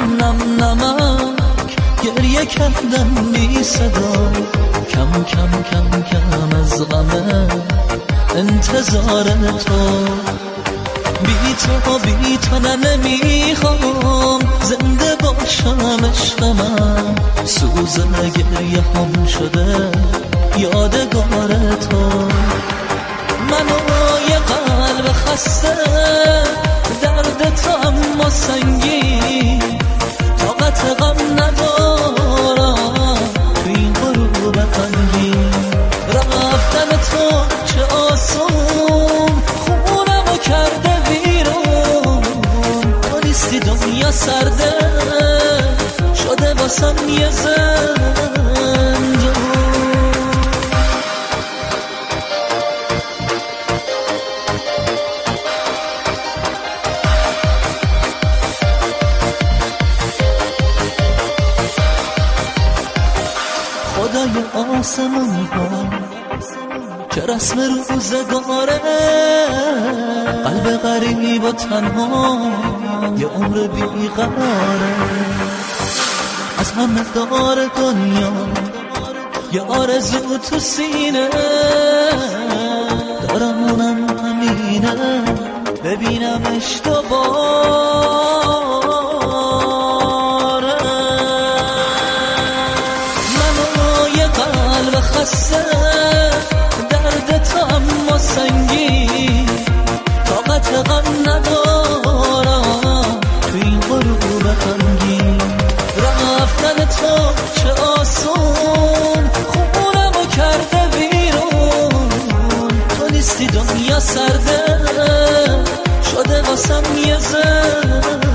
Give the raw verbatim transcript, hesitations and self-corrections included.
نم نمک گریه کردم بی صدا، کم کم کم کم از غم انتظار تو. بی تو بی تو نه نمیخوام زنده باشم عشق من، سوز گریه هم شده یادگار تو. منو یه قلب خسته درد تو اما سنگین، طاقت غم ندارم تو این غروب غمگین. رفتن تو چه آسون خونمو کرده ویرون، تو نیستی دنیا سرده شده واسم یه زندون. خدای آسمون ها چه رسم روزگاره، قلب غریب و تنها یه عمر بیقراره. از همه دار دنیا یه آرزو تو سینه دارم، اونم همینه ببینمش دوباره. خسته درد تو اما سنگین، طاقت غم ندارم تو این غروب غمگین. رفتن تو چه آسون خونمو کرده ویرون، تو نیستی دنیا سرده شده واسم یه زندون.